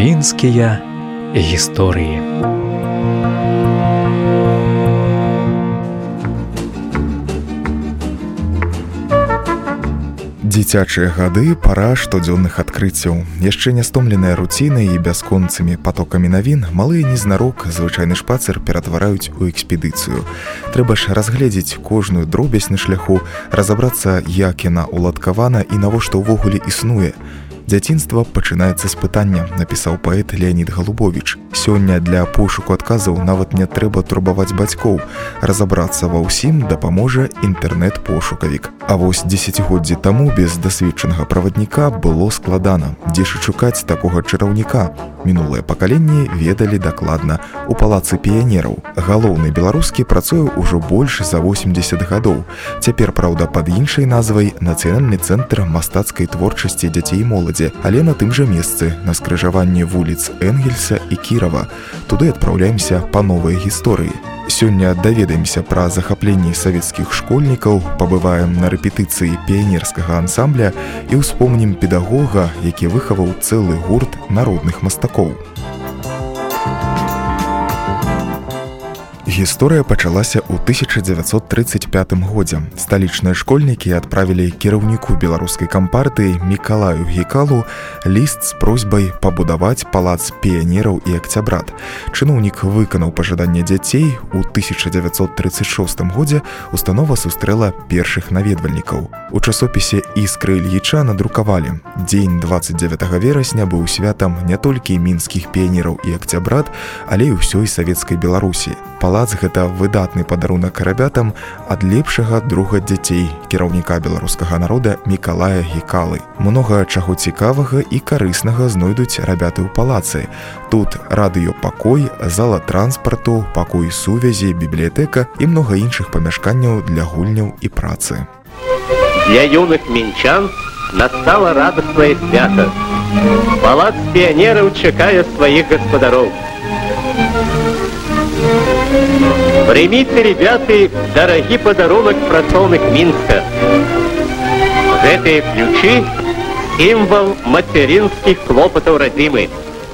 Мінскія гісторыі. Дзіцячыя гады – пара штодзённых адкрыццяў. Яшчэ не стомленыя руцінай і бясконцымі патокамі навін, малыя незнарок звычайны шпацыр ператвараюць у экспедыцыю. Трэба ж разгледзець кожную дробязь на шляху, разабрацца, як яна уладкавана і навошта ўвогуле існуе. «Дзяцінства пачынаецца з пытання», напісаў паэт Леанід Галубовіч. Сёння для пошуку адказаў нават не трэба турбаваць бацькоў. Разабрацца ва ўсім дапаможа інтэрнэт-пошукавік. А вось дзесяцігоддзі таму без дасведчанага правадніка было складана. Дзе ж шукаць такога чараўніка? Мінулыя пакаленні ведалі дакладна. У палацы піянераў. Галоўны беларускі працуе ўжо больш за 80 гадоў. Цяпер, праўда, пад іншай назвай Нацыянальны цэнтр мастацкай творчасці дзяцей і моладзі, але на тым жа месцы, на скрыжаванні вуліц Энгельса і Кірава. Туды адпраўляемся па новай гісторыі. Сёння даведаемся пра захапленні савецкіх школьнікаў, пабываем на рэпетыцыі піянерскага ансамбля і ўспомнім педагога, які выхаваў цэлы гурт народных мастакоў. Гісторыя пачалася ў 1935 годзе. Сталічныя школьнікі адправілі кіраўніку беларускай кампартыі Мікалаю Гікалу ліст з просьбай пабудаваць палац піянераў і акцябрат. Чыноўнік выканаў пажаданне дзяцей. У 1936 годзе установа сустрэла першых наведвальнікаў. У часопісе «Іскры Ільіча» надрукавалі: дзень 29 верасня быў святам не толькі мінскіх піянераў і акцябрат, але і ўсёй савецкай Беларусі. Палац – гэта выдатны падарунак рабятам ад лепшага друга дзяцей, кіраўніка беларускага народа Мікалая Гікалы. Многа чаго цікавага і карыснага знойдуць рабяты ў палацы. Тут радыёпакой, зала транспарту, пакой сувязі, бібліятэка і многа іншых памяшканняў для гульняў і працы. Для юных мінчан настало радостное свято. Палац піянераў чакае сваіх гаспадароў. Примите, ребята, дорогий подарунок працоўных Мінска. Гэтыя ключи – символ материнских клопотаў радзімы.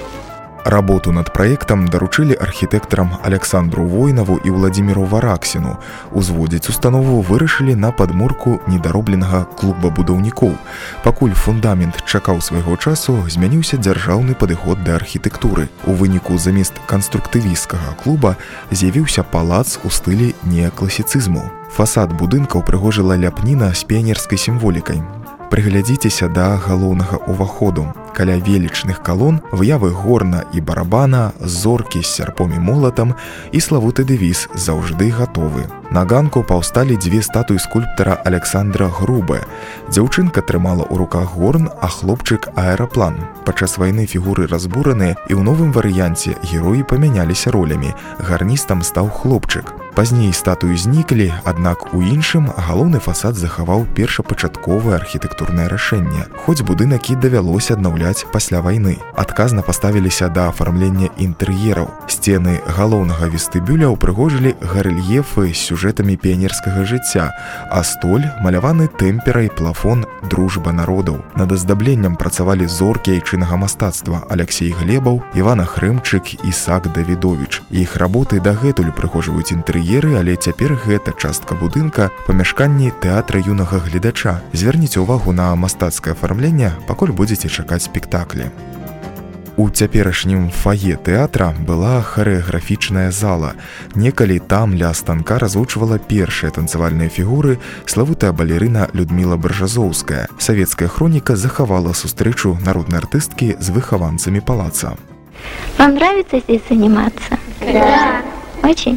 Работу над праектам даручылі архітэктарам Александру Войнаву і Владзіміру Вараксіну. Узводзіць установу вырашылі на падмурку недаробленага клуба будаўнікоў. Пакуль фундамент чакаў свайго часу, змяніўся дзяржаўны падыход да архітэктуры. У выніку замест канструктывісцкага клуба з'явіўся палац у стылі неакласіцызму. Фасад будынка ўпрыгожыла ляпніна з піянерскай сімволікай. Прыглядзіцеся да галоўнага ўваходу. Каля велічных калон выявы горна і барабана, зоркі з сярпом і молатам і славуты дэвіз «Заўжды гатовы». На ганку паўсталі дзве статуі скульптара Александра Грубе. Дзяўчынка трымала ў руках горн, а хлопчык – аэраплан. Падчас вайны фігуры разбураныя, і ў новым варыянце героі памяняліся ролямі. Гарністам стаў хлопчык. Пазней статуі зніклі, аднак у іншым галоўны фасад захаваў першапачатковае архітэктурнае рашэнне, хоць будынак і давялося аднаўляць пасля вайны. Адказна паставіліся да афармлення інтэр'ераў. Сцены галоўнага вестыбюля ўпрыгожылі гарэльефы з сюжэтамі піянерскага жыцця, а столь маляваны тэмперай плафон «Дружба народаў». Над аздабленнем працавалі зоркі айчыннага мастацтва Алексей Глебаў, Івана Хрымчык, Ісак Давідовіч. Іх работы дагэтуль упрыгожваюць інтэр'еры, але цяпер гэта частка будынка памяшканні тэатра юнага гледача. Звярніце ўвагу на мастацкае афармленне, пакуль будзеце чакаць спектаклі. У цяперашнім фае тэатра была харэаграфічная зала. Некалі там ля станка развучвала першыя танцавальныя фігуры славутая балерына Людміла Баржазоўская. Савецкая хроніка захавала сустрэчу народнай артысткі з выхаванцамі палаца. Вам нравится здесь заниматься? Да. Очень?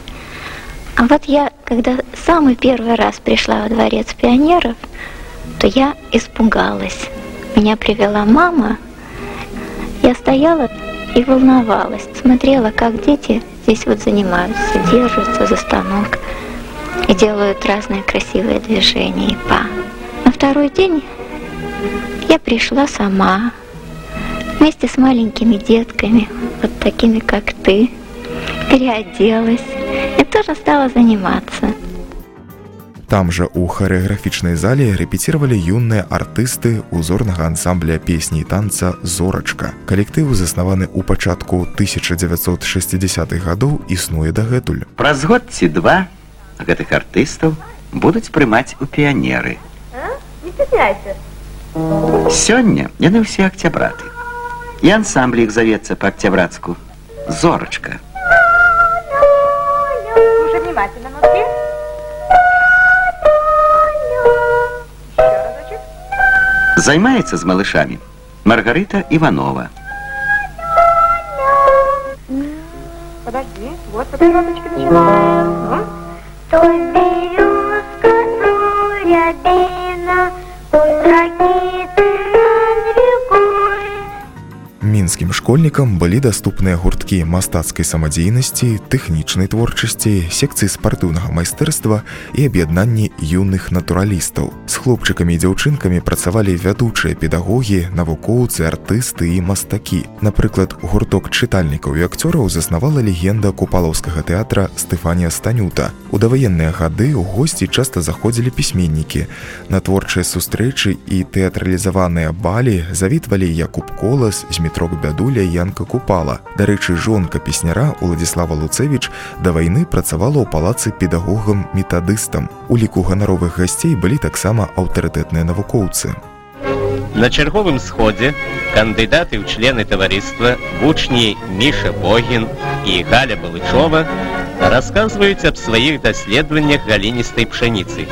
А вот я, когда самый первый раз пришла во дворец пионеров, то я испугалась. Меня привела мама. Я стояла и волновалась, смотрела, как дети здесь вот занимаются, держатся за станок и делают разные красивые движения и па. На второй день я пришла сама, вместе с маленькими детками, вот такими, как ты, переоделась и тоже стала заниматься. Там жа у харэаграфічнай зале рэпеціравалі юныя артысты узорнага ансамбля песні і танца «Зорачка». Калектыў, заснаваны ў пачатку 1960-х гадоў, існуе дагэтуль. Праз год ці два гэтых артыстаў будуць прымаць у піянеры. Не стесняйся. Сёння яны ўсе акцябраты. І ансамбль іх завецца па-акцябрацку «Зорачка». Слушай внимательно, носки. Займаецца з малышамі Маргарыта Иванова. Подожди, вот по этой ноточке начинаем. Той березка, той рябина, пусть ракеты над рекой. Мінскім школьнікам былі даступныя гурткі мастацкай самадзейнасці, тэхнічнай творчасці, секцыі спартыўнага майстэрства і аб'яднанні юных натуралістаў. З хлопчыкамі і дзяўчынкамі працавалі вядучыя педагогі, навукоўцы, артысты і мастакі. Напрыклад, гурток чытальнікаў і акцёраў заснавала легенда купалаўскага тэатра Стэфанія Станюта. У даваенныя гады ў госці часта заходзілі пісьменнікі. На творчыя сустрэчы і тэатралізаваныя балі завітвалі Якуб Колас, Змітрок Бядуля і Янка Купала. Дарэчы, жонка песняра Уладзіслава Луцэвіч да вайны працавала ў палацы педагогам-метадыстам. У ліку ганаровых гасцей былі таксама аўтарытэтныя навукоўцы. На чарговым сходзе кандыдаты ў члены таварыства вучні Міша Богін і Галя Балычова расказваюць аб сваіх даследаваннях галіністай пшаніцы.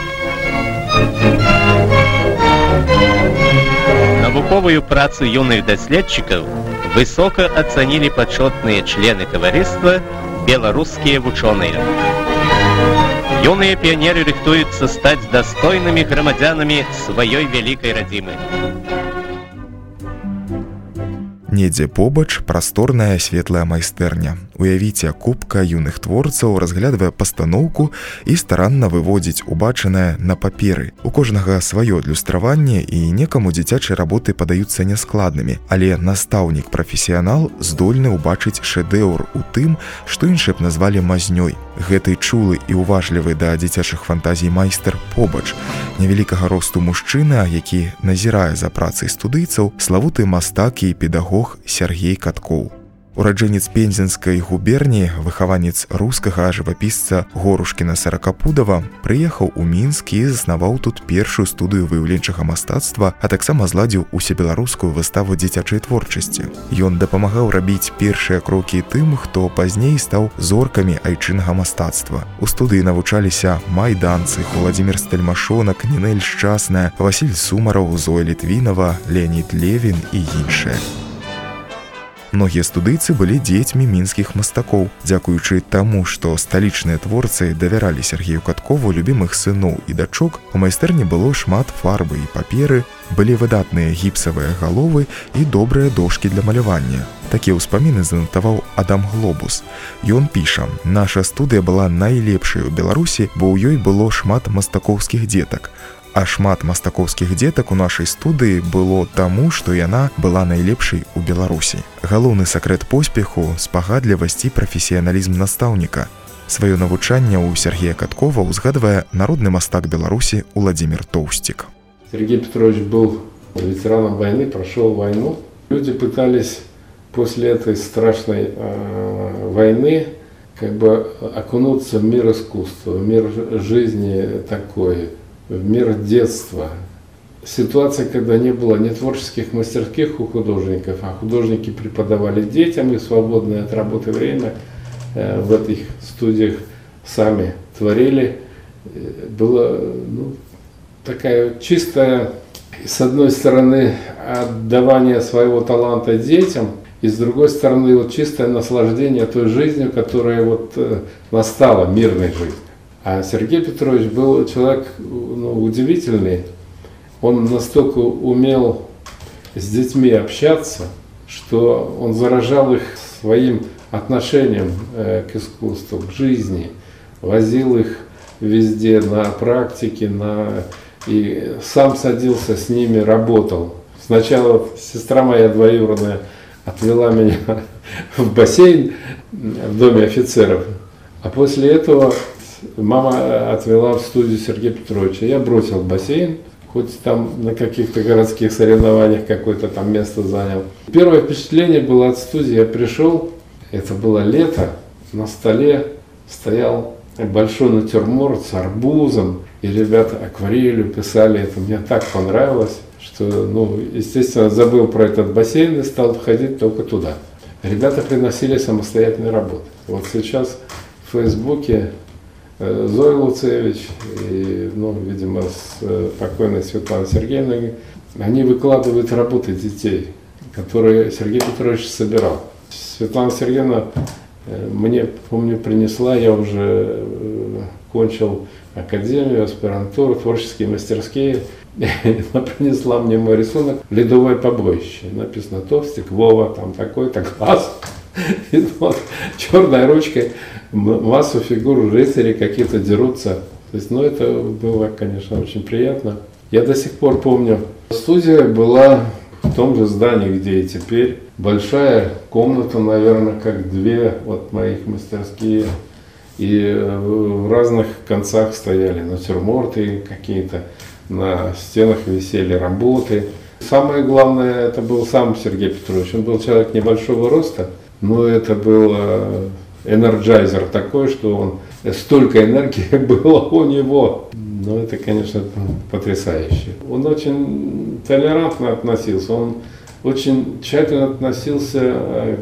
Навуковую працу юных даследчыкаў высока ацанілі пачотныя члены таварыства, беларускія вучоныя. Юныя піянеры рыхтуюцца стаць дастойнымі грамадзянамі сваёй вялікай радзімы. Недзе побач прасторная светлая майстэрня. Уявіце, купка юных творцаў разглядвае пастаноўку і старанна выводзіць убачанае на паперы. У кожнага сваё адлюстраванне і некаму дзіцячыя работы падаюцца няскладнымі, але настаўнік-прафесіянал здольны ўбачыць шэдэўр у тым, што іншыя б назвалі мазнёй. Гэты чулы і уважлівы да дзіцячых фантазій майстар побач. Невялікага росту мужчына, які назірае за працай студыйцаў, славуты мастак і педагог Сергей Каткоў. Ураджэнец Пензенскай губерніі, выхаванец рускага жывапісца Горушкіна Саракапудава, прыехаў у Мінск і заснаваў тут першую студыю выяўленчага мастацтва, а таксама зладзіў усебеларускую выставу дзіцячай творчасці. Ён дапамагаў рабіць першыя крокі тым, хто пазней стаў зоркамі айчыннага мастацтва. У студыі навучаліся майданцы, Владзімір Стальмашонак, Нінель Шчасная, Васіль Сумараў, Зоя Літвінава, Леонід Левін і іншыя. Многія студыйцы былі дзецьмі мінскіх мастакоў. Дзякуючы таму, што сталічныя творцы давяралі Сергею Каткову любімых сыноў і дачок, у майстэрні было шмат фарбы і паперы, былі выдатныя гіпсавыя галовы і добрыя дошкі для малявання. Такія ўспаміны занатаваў Адам Глобус. Ён піша: «Наша студыя была найлепшай у Беларусі, бо ў ёй было шмат мастакоўскіх дзетак. А шмат мастакоўскіх дзетак у нашай студыі было таму, што яна была найлепшай у Беларусі». Галоўны сакрэт поспеху – спагадлівасць і прафесіяналізм настаўніка. Сваё навучанне ў Сергея Каткова узгадвае народны мастак Беларусі Владимир Тоўсцік. Сергей Петрович был ветераном войны, прошел войну. Люди пытались после этой страшной войны как бы окунуться в мир искусства, в мир жизни такой, в мир детства. Ситуация, когда не было ни творческих мастерских у художников, а художники преподавали детям и свободное от работы время в этих студиях сами творили. Было такая чистая, с одной стороны, отдавание своего таланта детям, и с другой стороны, вот чистое наслаждение той жизнью, которая вот настала, мирной жизнью. А Сергей Петрович был человек удивительный. Он настолько умел с детьми общаться, что он заражал их своим отношением к искусству, к жизни, возил их везде на практики, и сам садился с ними, работал. Сначала сестра моя двоюродная отвела меня в бассейн в доме офицеров, а после этого мама отвела в студию Сергея Петровича. Я бросил бассейн, хоть там на каких-то городских соревнованиях какое-то там место занял. Первое впечатление было от студии. Я пришел, это было лето, на столе стоял большой натюрморт с арбузом, и ребята акварелью писали это. Мне так понравилось, что, естественно, забыл про этот бассейн и стал ходить только туда. Ребята приносили самостоятельные работы. Вот сейчас в Фейсбуке Зоя Луцевич и, видимо, с покойной Светланой Сергеевной, они выкладывают работы детей, которые Сергей Петрович собирал. Светлана Сергеевна мне, помню, принесла, я уже кончил академию, аспирантуру, творческие мастерские. Она принесла мне мой рисунок «Ледовое побоище». Написано «Товстик, Вова, там такой-то класс». И вот черной ручкой массу фигур рыцарей какие-то дерутся. То есть, это было, конечно, очень приятно. Я до сих пор помню, студия была в том же здании, где и теперь. Большая комната, наверное, как две моих мастерские. И в разных концах стояли натюрморты какие-то, на стенах висели работы. Самое главное, это был сам Сергей Петрович. Он был человек небольшого роста, но это был энерджайзер такой, что он столько энергии было у него. Это, конечно, потрясающе. Он очень толерантно относился, он очень тщательно относился,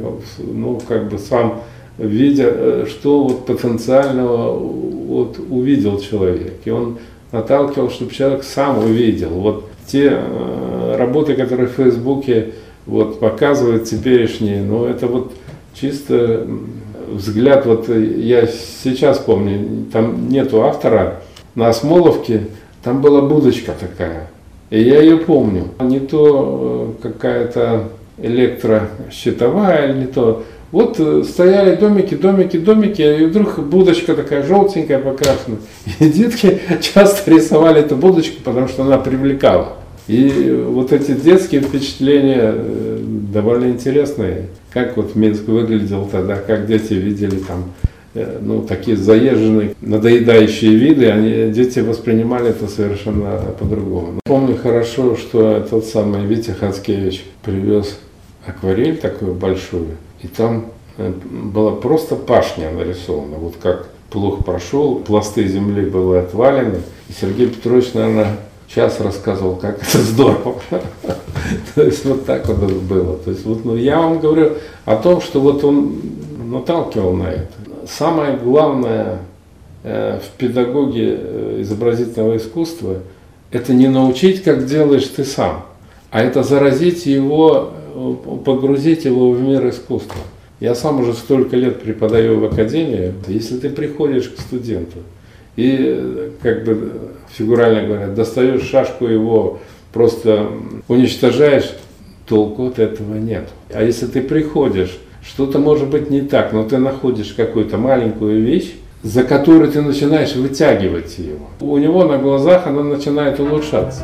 сам видя, что потенциального увидел человек. И он наталкивал, чтобы человек сам увидел. Те работы, которые в Фейсбуке показывают теперешние, это чисто взгляд, я сейчас помню, там нету автора, на Осмоловке там была будочка такая, и я ее помню. Не то какая-то электрощитовая, не то. Стояли домики, и вдруг будочка такая желтенькая, покрашенная. И детки часто рисовали эту будочку, потому что она привлекала. И эти детские впечатления довольно интересные. Как Минск выглядел тогда, как дети видели там, такие заезженные, надоедающие виды, дети воспринимали это совершенно по-другому. Помню хорошо, что тот самый Витя Хацкевич привез акварель такую большую, и там была просто пашня нарисована, как плуг прошел, пласты земли были отвалены, и Сергей Петрович, наверное, час рассказывал, как это здорово. То есть так было. То есть я вам говорю о том, что он наталкивал на это. Самое главное в педагоге изобразительного искусства – это не научить, как делаешь ты сам, а это заразить его, погрузить его в мир искусства. Я сам уже столько лет преподаю в академии. Если ты приходишь к студенту и, фигурально говоря, достаешь шашку его, просто уничтожаешь, толку от этого нет. А если ты приходишь, что-то может быть не так, но ты находишь какую-то маленькую вещь, за которую ты начинаешь вытягивать его. У него на глазах она начинает улучшаться.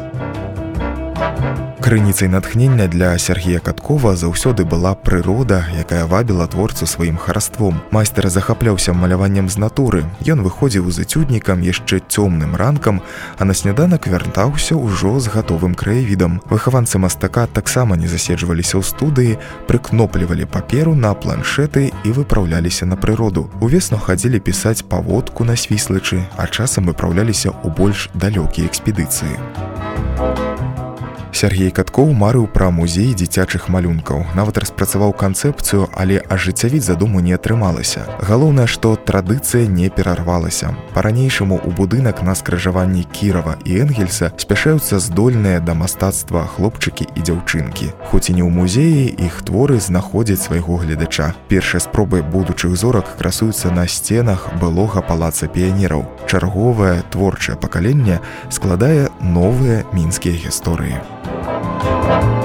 Крыніцай натхнення для Сергія Каткова заўсёды была прырода, якая вабіла творцу сваім хараством. Майстар захапляўся маляваннем з натуры. Ён выходзіў з эцюднікам яшчэ цёмным ранкам, а на сняданак вяртаўся ўжо з гатовым краявідам. Выхаванцы мастака таксама не заседжваліся ў студыі, прыкноплівалі паперу на планшеты і выпраўляліся на прыроду. Увесну хадзілі пісаць паводку на Свіслачы, а часам выпраўляліся ў больш далёкія экспедыцыі. Сергей Каткоў марыў пра музей дзіцячых малюнкаў. Нават распрацаваў канцэпцыю, але ажыццявіць задуму не атрымалася. Галоўнае, што традыцыя не перарвалася. Па-ранейшаму ў будынак на скрыжаванні Кірава і Энгельса спяшаюцца здольныя да мастацтва хлопчыкі і дзяўчынкі. Хоць і не ў музеі, іх творы знаходзяць свайго гледача. Першыя спробы будучых зорак красуюцца на сценах былога палаца піянераў. Чарговае творчае пакаленне складае новыя мінскія гісторыі.